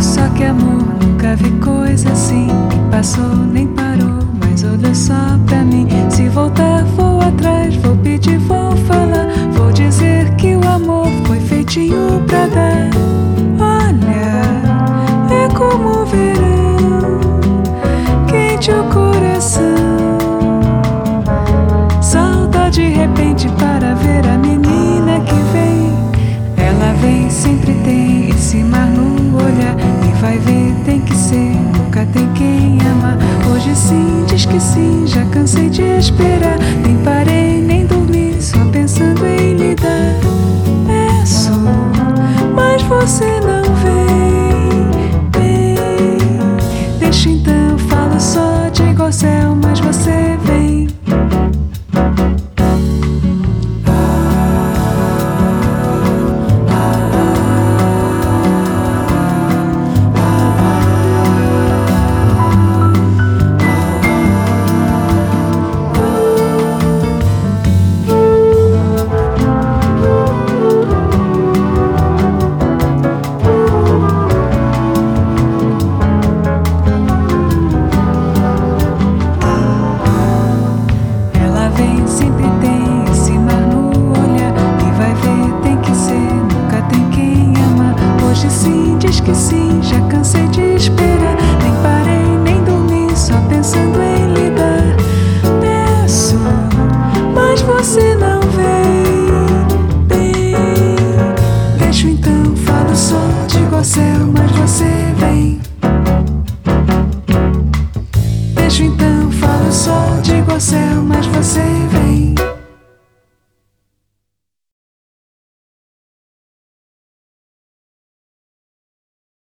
Só que amor, nunca vi coisa assim. Passou, nem parou, mas olhou só pra mim. Se voltar, vou atrás, vou pedir, vou falar. Vou dizer que o amor foi feitinho pra dar. Olha, é como o verão, quente o coração. Salta de repente para ver a menina que vem. Ela vem, sempre tem esse mar no olhar. E vai ver, tem que ser, nunca tem quem amar. Hoje sim, diz que sim, já cansei de esperar. Nem parei, nem dormi, só pensando em lhe dar. Peço, mas você não vem. Deixa então, falo só, digo ao céu, mas você vem. Sempre tem esse mar no olhar. E vai ver, tem que ser, nunca tem quem amar. Hoje sim, diz que sim, já cansei de esperar. Nem parei, nem dormi, só pensando em lhe dar. Peço, mas você não vem. Deixo então, falo só, digo ao céu, mas você vem. Deixo então, falo só, digo ao céu, mas você vem.